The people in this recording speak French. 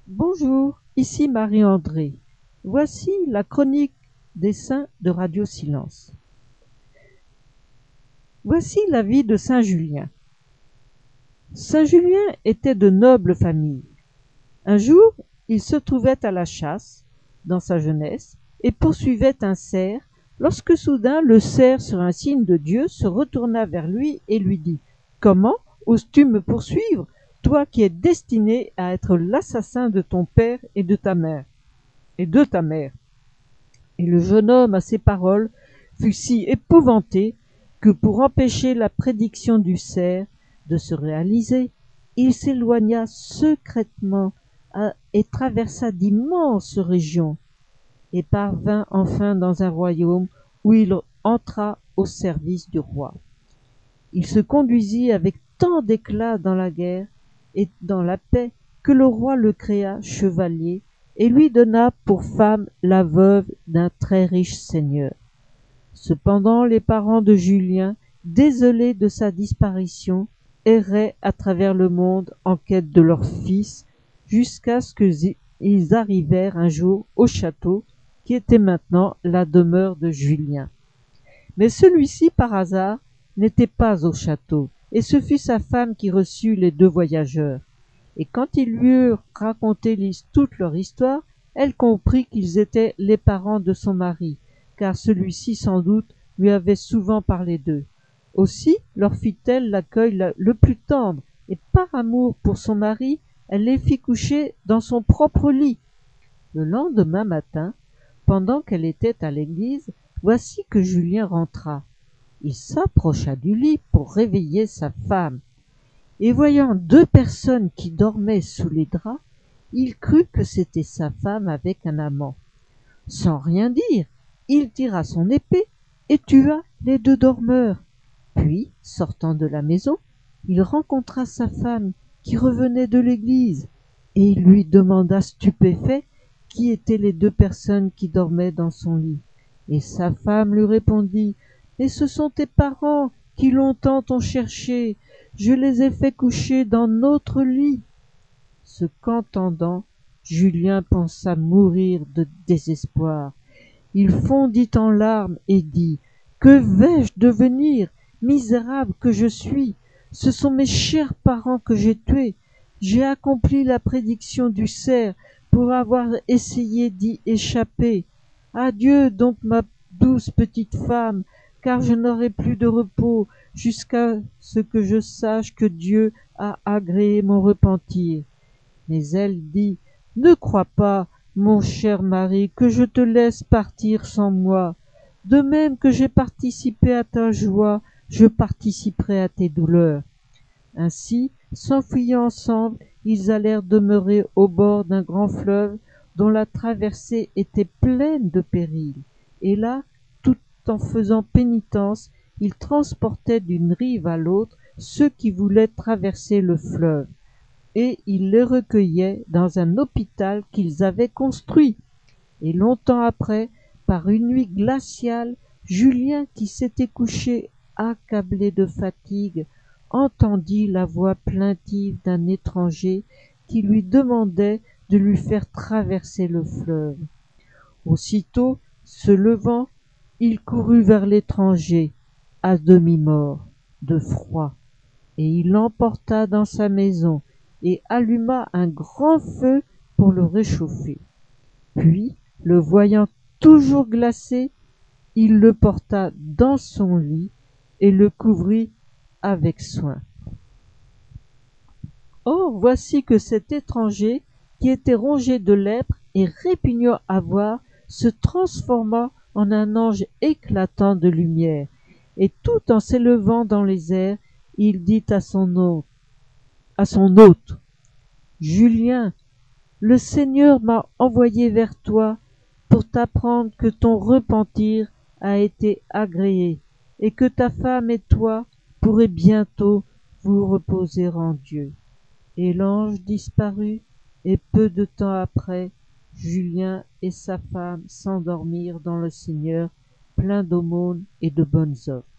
Bonjour, ici Marie-André. Voici la chronique des saints de Radio Silence. Voici la vie de Saint Julien. Saint Julien était de noble famille. Un jour, il se trouvait à la chasse, dans sa jeunesse, et poursuivait un cerf, lorsque soudain le cerf, sur un signe de Dieu, se retourna vers lui et lui dit « Comment oses-tu me poursuivre, toi qui es destiné à être l'assassin de ton père et de ta mère ?» Et le jeune homme, à ces paroles, fut si épouvanté que, pour empêcher la prédiction du cerf de se réaliser, il s'éloigna secrètement et traversa d'immenses régions, et parvint enfin dans un royaume où il entra au service du roi. Il se conduisit avec tant d'éclat dans la guerre et dans la paix que le roi le créa chevalier et lui donna pour femme la veuve d'un très riche seigneur. Cependant, les parents de Julien, désolés de sa disparition, erraient à travers le monde en quête de leur fils, jusqu'à ce qu'ils arrivèrent un jour au château, qui était maintenant la demeure de Julien. Mais celui-ci, par hasard, n'était pas au château, et ce fut sa femme qui reçut les deux voyageurs. Et quand ils lui eurent raconté toute leur histoire, elle comprit qu'ils étaient les parents de son mari, car celui-ci sans doute lui avait souvent parlé d'eux. Aussi leur fit-elle l'accueil le plus tendre, et par amour pour son mari, elle les fit coucher dans son propre lit. Le lendemain matin, pendant qu'elle était à l'église, voici que Julien rentra. Il s'approcha du lit pour réveiller sa femme, et voyant deux personnes qui dormaient sous les draps, il crut que c'était sa femme avec un amant. Sans rien dire, il tira son épée et tua les deux dormeurs. Puis, sortant de la maison, il rencontra sa femme qui revenait de l'église, et il lui demanda stupéfait qui étaient les deux personnes qui dormaient dans son lit. Et sa femme lui répondit « Mais ce sont tes parents qui longtemps t'ont cherché, je les ai fait coucher dans notre lit. » Ce qu'entendant, Julien pensa mourir de désespoir. Il fondit en larmes et dit « Que vais-je devenir, misérable que je suis? Ce sont mes chers parents que j'ai tués. J'ai accompli la prédiction du cerf pour avoir essayé d'y échapper. Adieu donc ma douce petite femme, car je n'aurai plus de repos jusqu'à ce que je sache que Dieu a agréé mon repentir. » Mais elle dit « Ne crois pas, mon cher mari, que je te laisse partir sans moi. De même que j'ai participé à ta joie, je participerai à tes douleurs. » Ainsi, s'enfuyant ensemble, ils allèrent demeurer au bord d'un grand fleuve dont la traversée était pleine de périls. Et là, tout en faisant pénitence, ils transportaient d'une rive à l'autre ceux qui voulaient traverser le fleuve, et ils les recueillaient dans un hôpital qu'ils avaient construit. Et longtemps après, par une nuit glaciale, Julien, qui s'était couché accablé de fatigue, entendit la voix plaintive d'un étranger qui lui demandait de lui faire traverser le fleuve. Aussitôt, se levant, il courut vers l'étranger, à demi-mort, de froid, et il l'emporta dans sa maison et alluma un grand feu pour le réchauffer. Puis, le voyant toujours glacé, il le porta dans son lit et le couvrit avec soin. Or, voici que cet étranger, qui était rongé de lèpre et répugnant à voir, se transforma en un ange éclatant de lumière, et tout en s'élevant dans les airs, il dit à son hôte « Julien, le Seigneur m'a envoyé vers toi pour t'apprendre que ton repentir a été agréé, et que ta femme et toi pourrez bientôt vous reposer en Dieu. » Et l'ange disparut, et peu de temps après, Julien et sa femme s'endormirent dans le Seigneur, pleins d'aumônes et de bonnes œuvres.